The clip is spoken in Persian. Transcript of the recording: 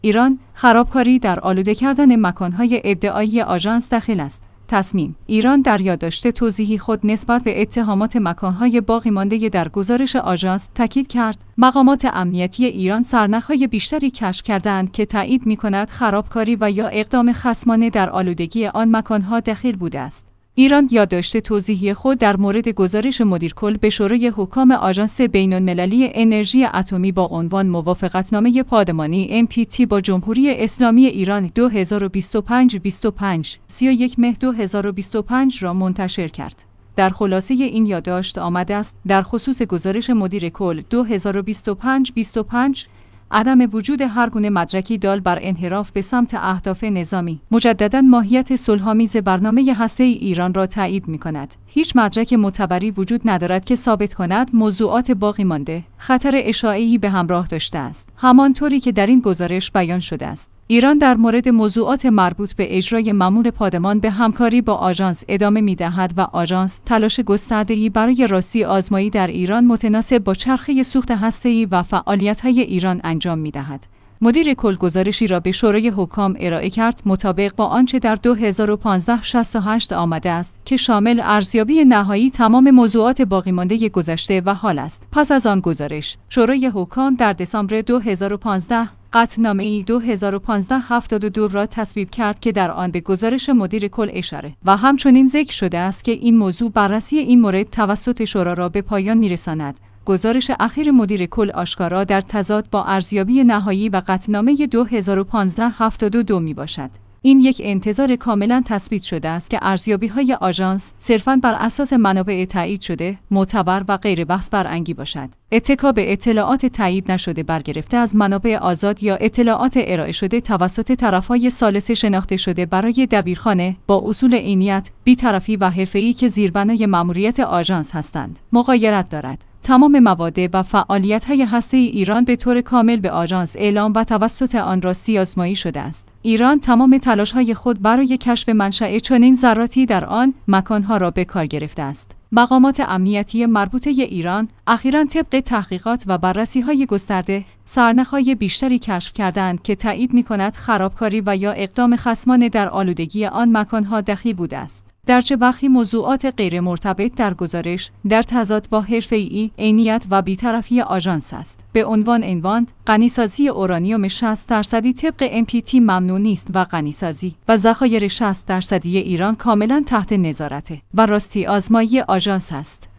ایران خرابکاری در آلوده کردن مکانهای ادعایی آژانس دخیل است. تصمیم ایران در یادداشت توضیحی خود نسبت به اتهامات مکانهای باقی مانده در گزارش آژانس تاکید کرد مقامات امنیتی ایران سرنخ‌های بیشتری کشف کردند که تایید می‌کند خرابکاری و یا اقدام خصمانه در آلودگی آن مکانها دخیل بوده است. ایران یادداشت توضیحی خود در مورد گزارش مدیرکل به شورای حکام آژانس بین‌المللی انرژی اتمی با عنوان موافقتنامه پادمانی NPT با جمهوری اسلامی ایران 2025-25 31 مهر 2025 را منتشر کرد. در خلاصه این یادداشت آمده است در خصوص گزارش مدیر کل 2025-25 عدم وجود هر گونه مدرکی دال بر انحراف به سمت اهداف نظامی مجدداً ماهیت صلح‌آمیز برنامه هسته‌ای ایران را تایید می‌کند. هیچ مدرک معتبری وجود ندارد که ثابت کند موضوعات باقی مانده خطر اشاعه‌ای به همراه داشته است، همانطوری که در این گزارش بیان شده است. ایران در مورد موضوعات مربوط به اجرای مأمور پادمان به همکاری با آژانس ادامه می‌دهد و آژانس تلاش گسترده‌ای برای راستی آزمایی در ایران متناسب با چرخه سوخت هسته‌ای و فعالیت‌های ایران انجام می‌دهد. مدیر کل گزارشی را به شورای حکام ارائه کرد مطابق با آنچه در 2015-68 آمده است که شامل ارزیابی نهایی تمام موضوعات باقی مانده گذشته و حال است. پس از آن گزارش، شورای حکام در دسامبر 2015 قطعنامه‌ای 2015-72 را تصویب کرد که در آن به گزارش مدیر کل اشاره و همچنین ذکر شده است که این موضوع بررسی این مورد توسط شورا را به پایان می‌رساند. گزارش اخیر مدیر کل آشکارا در تضاد با ارزیابی نهایی و قطعنامه 2015-72 میباشد. این یک انتظار کاملا تثبیت شده است که ارزیابی‌های آژانس صرفاً بر اساس منابع تایید شده، معتبر و غیر بحث برانگیز باشد. اتکا به اطلاعات تایید نشده برگرفته از منابع آزاد یا اطلاعات ارائه شده توسط طرف‌های ثالث شناخته شده برای دبیرخانه با اصول عینیت، بی‌طرفی و حرفه‌ای که زیربنای مأموریت آژانس هستند، مغایرت دارد. تمام مواده و فعالیت‌های هسته‌ای ایران به طور کامل به آژانس اعلام و توسط آن راستی آزمایی شده است. ایران تمام تلاش‌های خود برای کشف منشأ چنین ذراتی در آن مکانها را به کار گرفته است. مقامات امنیتی مربوطه ایران اخیراً طبق تحقیقات و بررسی‌های گسترده سرنخ‌های بیشتری کشف کردند که تایید می‌کند خرابکاری و یا اقدام خصمانه در آلودگی آن مکانها دخیل بوده است. درچه برخی موضوعات غیر مرتبط در گزارش در تضاد با حرفه‌ای، عینیت و بی‌طرفی آژانس است. به عنوان غنیسازی اورانیوم 60% طبق NPT ممنوع نیست و غنیسازی و ذخایر 60% ایران کاملاً تحت نظارته و راستی آزمایی آژانس است.